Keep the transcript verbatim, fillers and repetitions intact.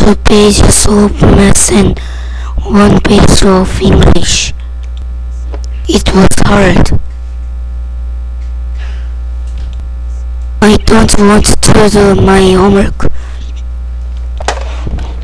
two pages of math and one page of English. It was hard. I don't want to do my homework.